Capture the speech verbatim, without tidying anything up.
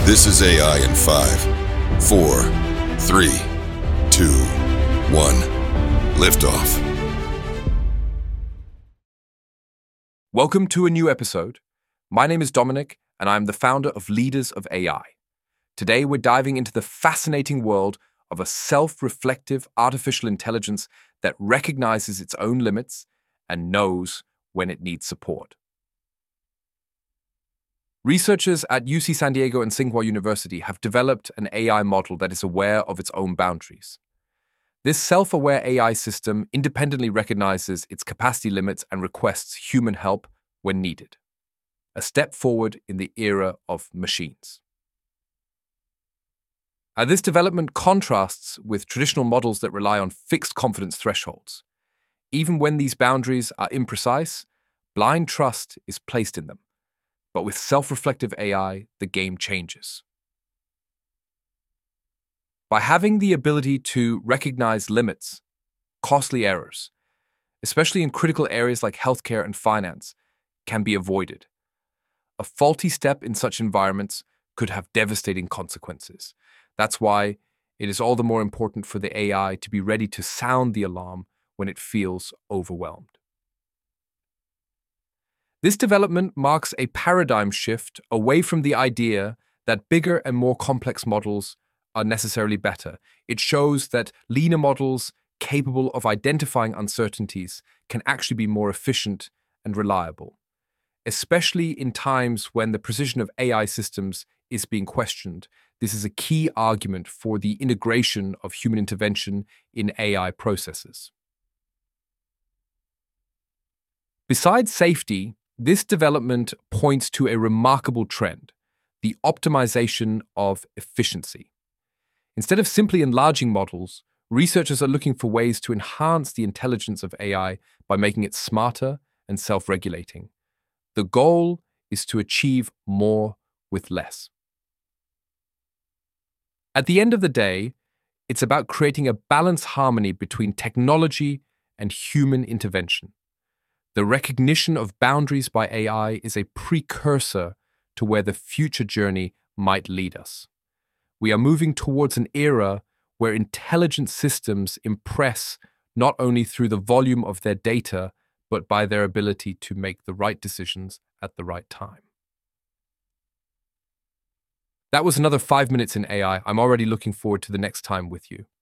This is A I in five, four, three, two, one. Liftoff. Welcome to a new episode. My name is Dominic, and I'm the founder of Leaders of A I. Today, we're diving into the fascinating world of a self-reflective artificial intelligence that recognizes its own limits and knows when it needs support. Researchers at U C San Diego and Tsinghua University have developed an A I model that is aware of its own boundaries. This self-aware A I system independently recognizes its capacity limits and requests human help when needed. A step forward in the era of machines. Uh, this development contrasts with traditional models that rely on fixed confidence thresholds. Even when these boundaries are imprecise, blind trust is placed in them. But with self-reflective A I, the game changes. By having the ability to recognize limits, costly errors, especially in critical areas like healthcare and finance, can be avoided. A faulty step in such environments could have devastating consequences. That's why it is all the more important for the A I to be ready to sound the alarm when it feels overwhelmed. This development marks a paradigm shift away from the idea that bigger and more complex models are necessarily better. It shows that leaner models capable of identifying uncertainties can actually be more efficient and reliable, especially in times when the precision of A I systems is being questioned. This is a key argument for the integration of human intervention in A I processes. Besides safety, this development points to a remarkable trend, the optimization of efficiency. Instead of simply enlarging models, researchers are looking for ways to enhance the intelligence of A I by making it smarter and self-regulating. The goal is to achieve more with less. At the end of the day, it's about creating a balanced harmony between technology and human intervention. The recognition of boundaries by A I is a precursor to where the future journey might lead us. We are moving towards an era where intelligent systems impress not only through the volume of their data, but by their ability to make the right decisions at the right time. That was another five minutes in A I. I'm already looking forward to the next time with you.